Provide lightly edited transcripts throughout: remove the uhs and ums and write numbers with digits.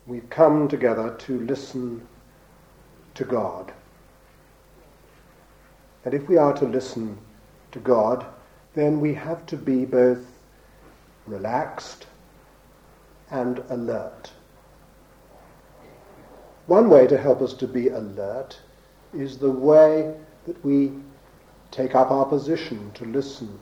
we've come together to listen to God. And if we are to listen to God, then we have to be both relaxed and alert. One way to help us to be alert is the way that we take up our position to listen.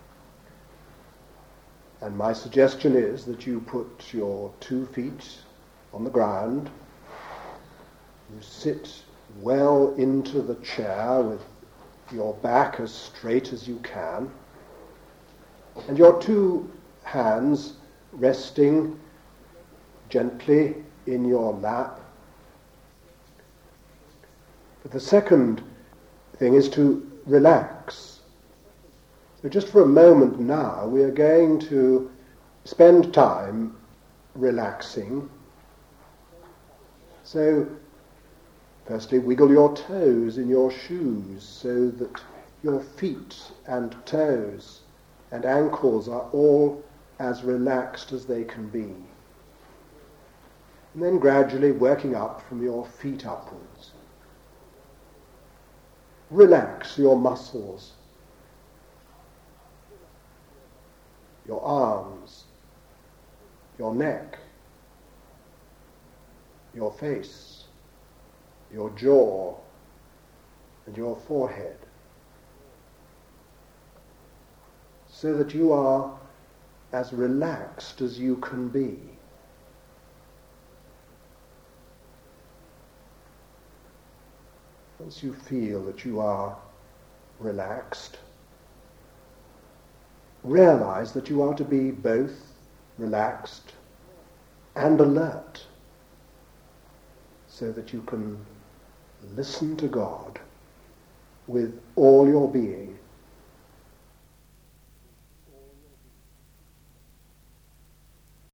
And my suggestion is that you put your 2 feet on the ground, you sit well into the chair with your back as straight as you can, and your 2 hands resting gently in your lap. But the second thing is to relax. So just for a moment now, we are going to spend time relaxing. So, firstly, wiggle your toes in your shoes so that your feet and toes and ankles are all as relaxed as they can be. And then gradually working up from your feet upwards. Relax your muscles, your arms, your neck, your face, your jaw, and your forehead, so that you are as relaxed as you can be. Once you feel that you are relaxed, realize that you are to be both relaxed and alert, so that you can listen to God with all your being